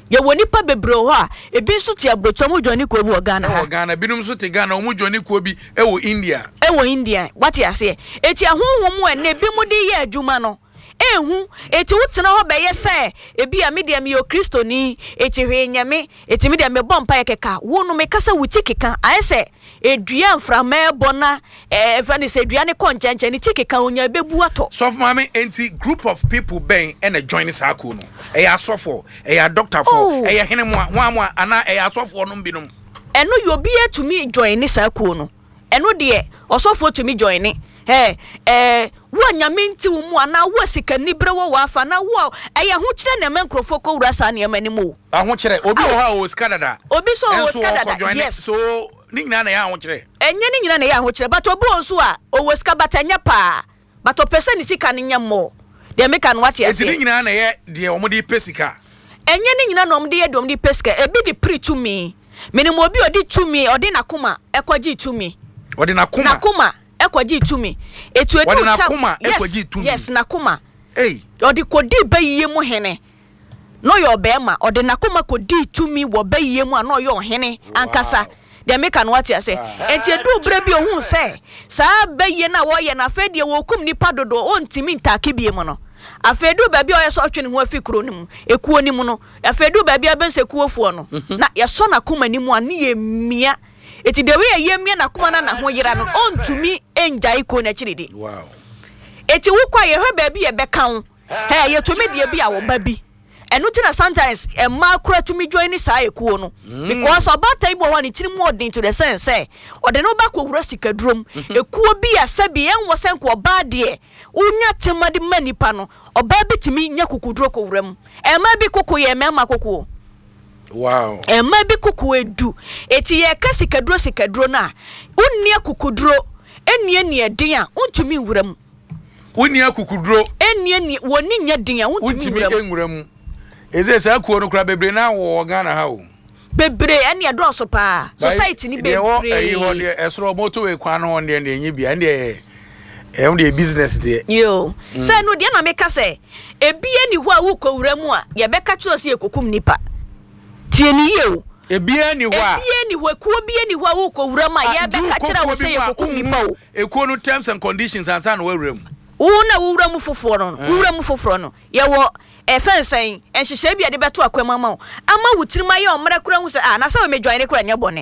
ye woni pa bebre ho a ebi so te abrocho mu dwani ko bi o Ghana ha o Ghana binum so te Ghana o mu dwani ko bi e wo India e wo India what ya say eti ahonhom mu ene bi mu de ye adwuma no ehu eti wutena ho be ye se ebi a media me yo Kristo ni eti hwe nyame eti media me bompa ye keka wo no me kasa wuti keka aye se edua mframa ebona eh fani se edua ne konchenche ni tikeka onya bebu ato so for mama enti group of people ben and join this ako no e ya sofo e ya doctor for e ya hene mo ho amo ana e ya sofo no binom eno yo bi atumi join ni sako no eno de osofo tumi join ni eh eh wo nyame nti wo mu ana wo sika nibre wo wa afa na wo e ya ho kire na menkrofo ko wura sa ne mani mu a ho kire obi wo ha o Canada obi so o Canada yes so ni nyina na ya ho kire enye ni nyina na ya ho kire but obi onso a o wo sika batanya pa but o pese ni sika ni nyammo de make an what yes eti ni nyina na ye de o mo de pesika enye ni nyina na o mo de ye de o mo de pesika e bi de pre to me minimo obi odi to me odi nakoma ekwaji to me odi nakoma nakoma ekwaji to me etu etu nakoma ekwaji to me yes nakoma eh odi kodi bayiye mu hene no yo bema odi nakoma kodi to me wo bayiye mu ano yo hene ankasa de make an what you say enti edu bre bi ohun say sa bayiye na wo ye na fedie wo kum nipa dodo ontimi ntake bie mu no afedu ba bia oyeso otwe ne ho afikuro nimu ekuo nimu no afedu ba bia bense kuofuo no na yeso na koma nimu ani ye mia eti de we ye mia na koma na na ho yira no ontumi enjai ko na chiridi wow eti wukwa ye hwe ba bia be kan he ye tumi de bia wo ba bi enu tina sometimes e ma kura tumi join ni sa ekuo no because about time bo wani tiri more than to the sense say ode no ba ko wura sikadrom ekuo bia sabi en wo senko oba de unya temade manipa no oba bitimi nya kukudro ko wuram e ma bi kuku ye mema kuku wow e ma bi kuku edu eti ye ka sikadro sikadro na unnia kukudro enie nie den a untumi wuram unnia kukudro enie nie woni nya den a untumi wuram eze sa kuo no kura bebre na wo Ghana ha o bebre ene adoso pa society ni bebre eh ho de esro moto we kwa no de de nyi bia de e on de business de yo say no de na meka say ebie ni ho a wo kowura mu a ye beka chuo se ekokum nipa tie ni ye o ebie ni ho a ebie ni ho ekuo bie ni ho a wo kowura mu a ye beka kira wo se ekokum nipa o ekuo no terms and conditions ansa na wo wura mu wo na wo wura mu foforo no wo wura mu foforo no ye wo e fensen en hihye bia de beto akwama ma ama wutirima ye omre kura hu se ah na se we medwan ne kura nya bone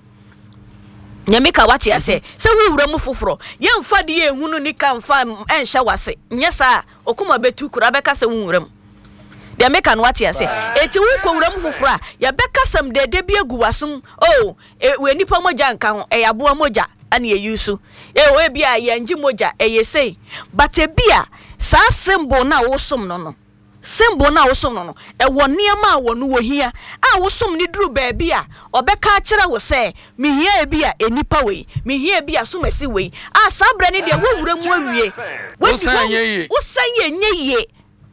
nyamika wati ase se wo wura mu foforo ye mfa de ye hunu ni ka mfa en hye wase nya sa okuma betu kura beka se wo wura mu de meka no wati ase eti wo ko wura mu foforo a ya beka sam de de bia gu wasum oh we nipa moja nka ho e yaboa moja ani ye yusu e we bia ye nji moja e ye sei but e bia sa symbol na wo som no no symbol na wo som no no e woni ama wo no wo hia a wo som ni duru ba bia obeka kira wo se me hia e bia enipa we me hia e bia som asi we a sabre ni de wo wura mu awie wo san ye ye wo san ye nye ye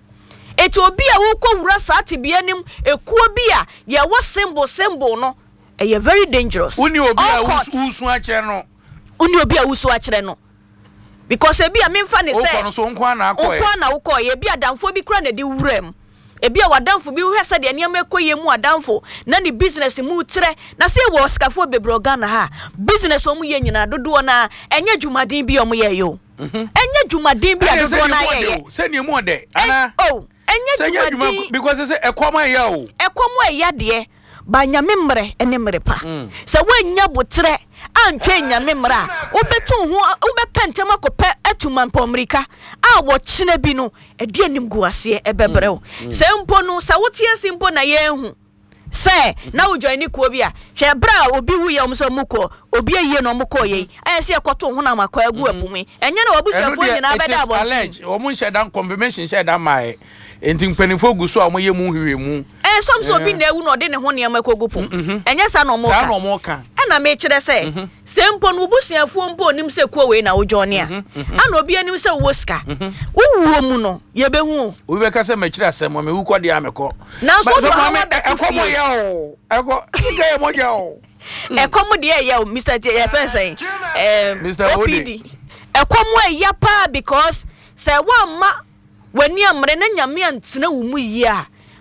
eti obi a wo ko wura sa te bia nim ekuo bia ye wo symbol symbol no e ye very dangerous uni obi a usu a kire no uni obi a usu a kire no because ebi a memfa ne say okọ so nkwa na akọ e okọ na ukọ ye bi adamfo bi kura na di wuram ebi a wadamfo bi hwesa de niam ekoye mu adamfo na ni business mu tire na se wo skafo bebro Ghana ha business o mu ye nyina dodo na enye dwumadin bi o mu ye yo enye dwumadin bi dodo na ye se ni mu ode ana oh enye dwumadin because se ekwoma ya o ekwomo ya de ba nyame mre ene mre pa se wanya botre antwe nyame mra obetu ho obepentema kope atuma mpomrika a wo kine bi no ede anim guase ebebrew se mpo no sa wotie simpo na ye hu se na wo join ni ko bi a hwe bra obi wu ye omso muko obi aye no muko ye aye se ekoto ho na makwa agu apumi enye na wabusuafo nyina beda abo allege wo mun shedan confirmation shedan mai enti mpanifo gu so a mo ye mu hwe mu eh some so bi na ewu no de ne ho ne makogupu enye sa no mo sa no mo ka na me kire se se mpo no busuafo mpo onim se kuo we na wo join a ana obi anim se wo ska wuwo mu no ye behu obi be ka se ma kire asem mo me wu ko de ameko na so so ma ekomo ye o eko ike ye mo je o ekomo de ye o Mister T F S eh Mister O D ekomo ye pa because se wa ma wani amre na nyame antena wo mu yi a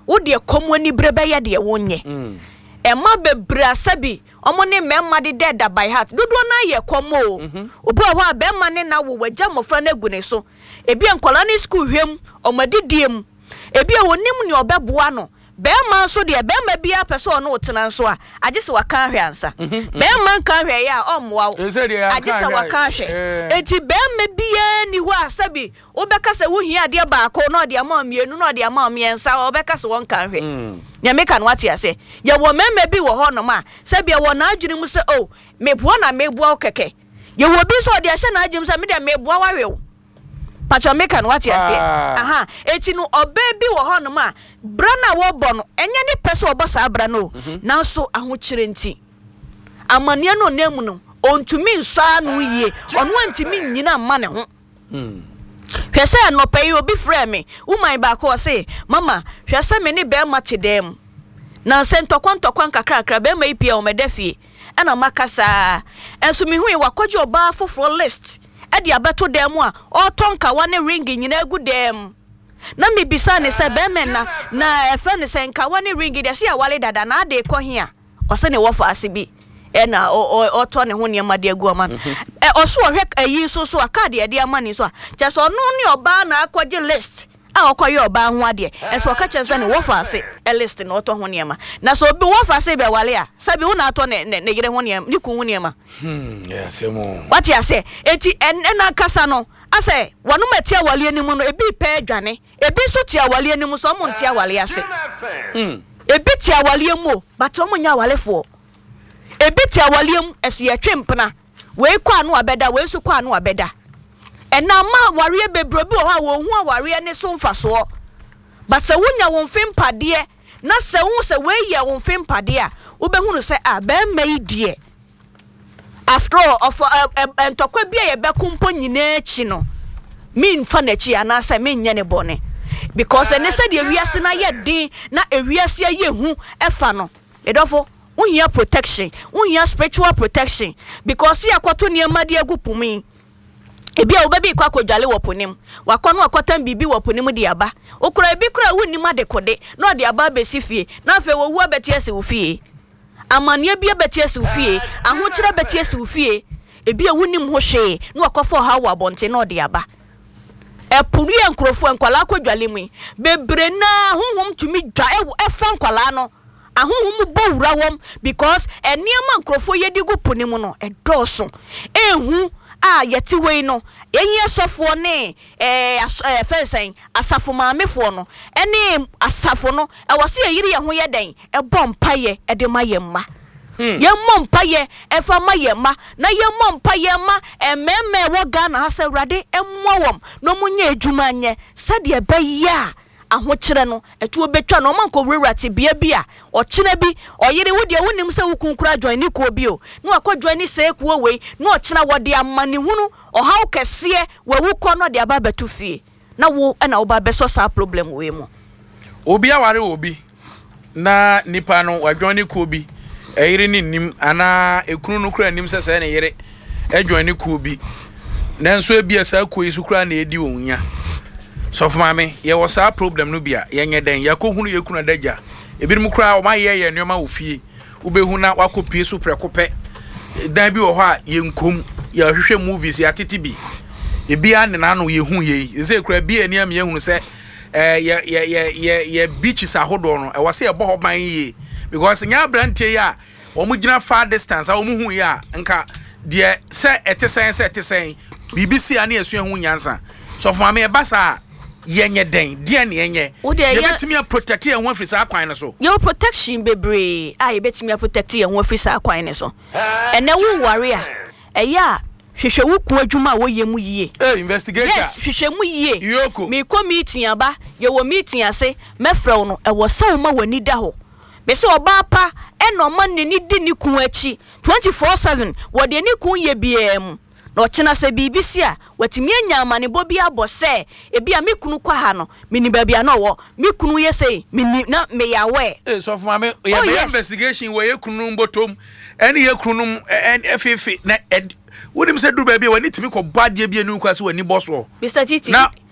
wo de komoni brebe ya de wonye mm ema bebre asabi omo ne memma de dead by heart dodo na ye komo obo ho a bemma ne na wo wagya mofra na gu ne so ebi enkola ne school hwem omadidiem ebi a wonim ne obeboa no bemma so de bemma bia pese no otena so a agese waka hwe ansa bemma nka hwe ya omwa agese waka hwe enti bemma bia ni ho asabi obekasa wo hia de baako no de ama mienu no de ama miensa obekasa won ka hwe nya meka no ate ase ye wo memma bi wo ho no ma sabia wo na adwene mu se oh meboa na meboa keke ye wo bi so de ahye na adwene se me de meboa wa hwe pacho meka no ate ase aha eti no oba bi wo ho no ma bra na wo bo no enye ne pese obo sa bra no nanso ahokyere nti amane no nemu no ontumi nso anu yie ono antimi nyina ma ne ho mm hwese no pay obi frɛ me woman ba ko say mama hwese me ne be mate dem na se ntokwontokwan kakra kakra be mai pia o medafie ana makasa enso me hu e wakoje oba foforo list e dia beto dem a o tonka wane ring nyina gu dem na me bisa ne se be men na na e fe ne se nka wane ring dia se ya wale dada na ade ko hia o se ne wo fa ase bi ena o o to ne ho ne ma de agu ama e oso ohwe ayi so so aka de de ama ni so a che so no ne oba na akwaje list a okoye oba ho ade e so ka chense ne wo fa ase e list na oto ho ne ma na so bi wo fa ase be wale a sabi wo na ato ne ne yire ho ne ni ku ho ne ma hmm yes emo what you say eti en na kasa no ase wonu matia wale ani mu no ebi pe adwane ebi so tia wale ani mu so mo ntia wale ase hmm ebi tia wale mu but o mo nya wale fo ebiti awaliem esi yetwempna we kwa anu abeda we su kwa anu abeda ena ma ware bebrobi o ha wo hu aware ne so mfaso but se wunya wo mfempade na se hu se we ye wo mfempade a wo behunu se a be mai die after all of entokwa bia ye bekumpo nyina echi no min fa na chi ana se min nye ne bone because ene se de wiase na ye din na ewiase ye hu efa no edofo we hear protection, we hear spiritual protection because see akwato niema de agupumi ebi a obabi kwa kwadwale woponim wakono akotan bibi woponim de aba okura ebi kura wunnim adekode na de aba besifie na afa wo wu abeti ase wo fie amane bi abeti ase wo fie ahokyere abeti ase wo fie ebi a wunnim ho hwe na wakofo ha wo abonte na de aba epuru ye nkrofo nkwala kwadwale mu bebre na honhom tumi dwa efa nkwala no ahunhum bowura wom because eniema nkrofo yedigu ponimu no edoso ehu a yeti wei no enye sofo ne eh fensen asafo maamefo no ene asafo no e wose yiri ye ho yeden e bompaye e de mayemma ye mompaye e fa mayemma na ye mompaye ma ememme wo ga na hasa urade emwowom no munye adwuma anye sade e beya ahokyere no etuo betwa no manko wururate bia bia o kyene bi oyire wo de wonim se wukunkura join ni ko bi o na akwadwa ni se ekuo wei na o kyena wo de amane hunu o haw kese we wukọ no de aba betu fie na wo na wo ba beso sa problem we mu obi aware obi na nipa no wadwan ni ko bi eyire ni nim ana ekunu no kura nim se se na yire edwan ni ko bi nanso ebia sa ko yi su kura na edi onya so for mame ye was a problem no bia ye nye den yakohunu ye kuna daja ebirim kura o ma ye ye nneoma ofie ubehu na wakopie su prekope dan bi wo ho a ye nkom ye hwehwe movies ya titi bi ebia ne na no ye hu ye ze kura bi ani am ye hunu se eh ye ye ye ye beaches ahodo no e wase ye boho ban ye because nya brantie ya o mu gina far distance a o mu hu ya nka de se etesen se etesen B B C ani esu hu nyansa so for mame e basa yenye den dia ne yenye ye betimi a protect ye ho afisa akwan ne so your protection bebre ah ye betimi a protect ye ho afisa akwan ne so ene wo ware a eya hwehwe wo ku adwuma wo ye mu yie eh investigator yes hwehwe mu yie me ko meeting aba ye wo meeting ase mefrew no e wo saw ma wani da ho be se oba pa e no ma ne ni di ni ku achi twenty-four seven wo de ni ku ye biem no chena se bibisi a watimi anya amane bo bia bose e bia mekunu kwa ha no meni ba bia no wo mekunu ye sei meni na me ya we eh so for me ye be investigation we ye kunu mbotom ene ye kunu efifi na wonim se du ba bia wani timi ko bade bia nu kwa se wani boso Mister Titi na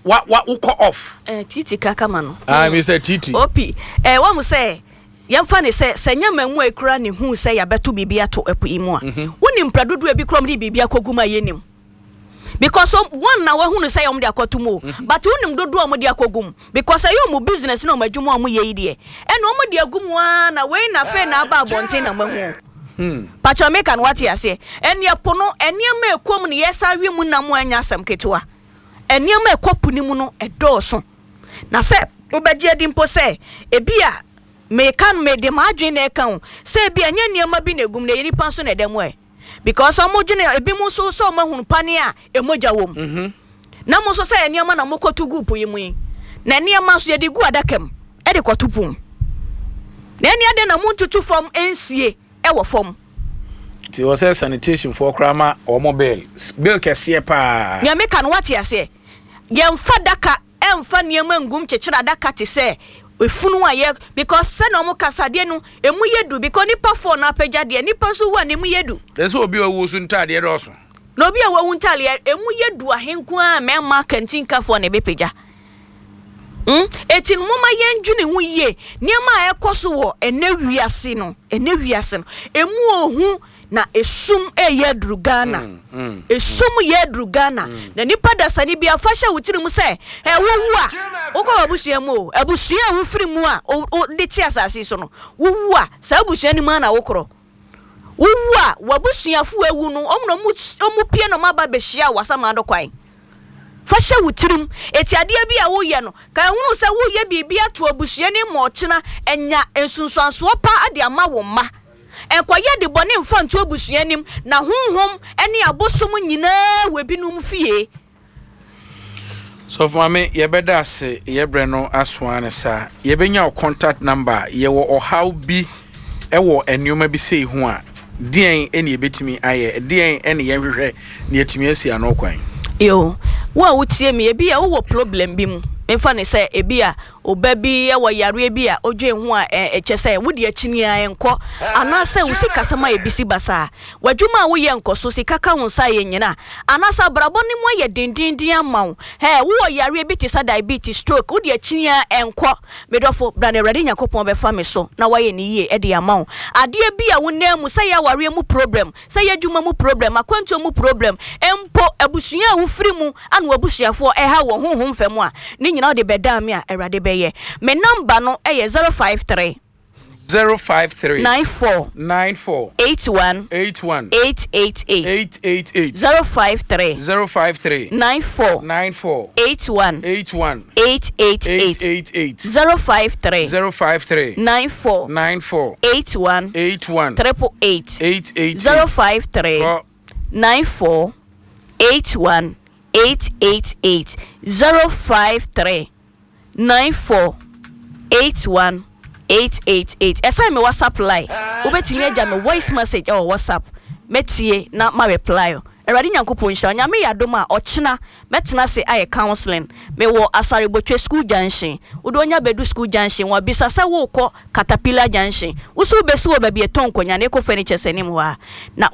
wa wa uko off eh titi kaka ma no ah Mister Titi opi eh wa mu say yemfa ne say senya manwu ekura ne hu say ya beto bibia to epo imu a woni mpradodo e bi krom de bibia koguma yenim because one na wa hu say om de akotumo but wonim dodo om de akogum because ayo mu business no madwumo om ye yide e no om de agum a na we na fe na aba bonten na mahu hmm pacho make an what ya say enia pono enia ma ekom ne yesa wi mu na mu anya asam ketewa enia ma ekopu ni mu no edoso na se obaje di mpo se ebia me kan me de madwen na kan se bia nya niam bi na egum na yiri panso na dem we because omo dwene ebi mu so so mahunu pane a emoja wom mhm na mo so se enia ma na mokotu group yimu na enia ma so ye di gu adakam e de kotupum na enia de na muntutu form ensie e wo form ti wo se sanitation for krama omo bill bill kese pa nya me kan what ya se ye mfa daka emfa niam ngum chechira daka te se efunu aye because se na omo kasade no emu yedu because nipa for na apejade nipa so wa ne mu yedu eso obi owu su ntade do so no obi awu ntale emu yedu ahenku a me ma kantin ka for ne bepeja mm etin moma yenju ne hu ye niama ekoso wo enawiase no enawiase no emu ohu na esum eyedru Ghana mm, mm, esum mm. yedru Ghana mm. na nipa dasani bia fasha wutiri mu se e wowu a ukọ abusua mu abusua wu firi mu a de ti asase so no wowu a sa abusua ni ma na wokro wowu a wabusua fu ewu no omno mu omu pie no maba be hia wasama adokwan fasha wutirim eti ade bia wo ye no ka hunu se wo ye bibia to abusua ni mo chena enya ensunsuanso pa ade ama wo ma enkoye de bone mfa nto abusuanim na honhom ene abosom nyina webinum fie so for me ye beda se ye bre no asoane sa ye benya o contact number ye wo how bi e wo enuma bi sei ho a dien ene ye betimi aye dien ene ye hwehwe ne yetimi asi ano kwan yo wa wutie me bi a wo problem bi mu mfa ne say ebia obabi e wo yare bi a odwe ho a echese wo de akini a enko anasa wo sika sama ebisi basa wadwuma wo ye enko so sika ka won sa ye nyina anasa brabo ni mo ye dindindin amawo he wo yare bi ti sa diabetes stroke wo de akini a enko medofo brane ready nyakopon be fa me so na wa ye ni ye e de amawo ade bi a wo na mu say ya ware mu problem say ya dwuma mu problem akwanto mu problem empo abusua wo firi mu anu abusuafo e ha wo honhom fam a ni nyina de beda me a erade be ye me number no e zero five three zero five three nine four nine four eight one eight one eight eight eight eight eight eight zero five three zero five three nine four nine four eight one eight one eight eight eight eight eight zero five three zero five three nine four nine four eight one eight one triple eight eight eight zero five three nine four eight one eight eight eight zero five three nine four eight one eight eight eight. Esa me WhatsApp line. Obetimi aja me voice message or WhatsApp. Metie na ma reply. Eradi nyankopon hira nya me yadoma ochina metena se aye counseling. Me wo Asare Botwe School Junction. Udo nya bedu School Junction wa bisasa wo ko Caterpillar Junction. Usu besi wo ba bi eton konya na eko furniture senim ho a. Na